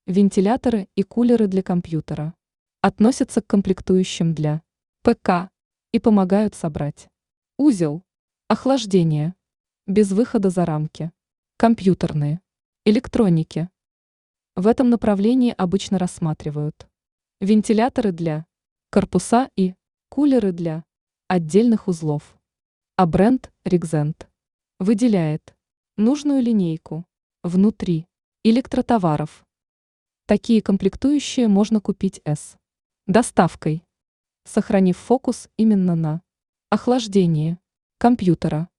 Вентиляторы и кулеры для компьютера относятся к комплектующим для ПК и помогают собрать узел, охлаждение, без выхода за рамки, компьютерные, электроники. В этом направлении обычно рассматривают вентиляторы для корпуса и кулеры для отдельных узлов. А бренд Rexent выделяет нужную линейку внутри электротоваров. Такие комплектующие можно купить с доставкой, сохранив фокус именно на охлаждении компьютера.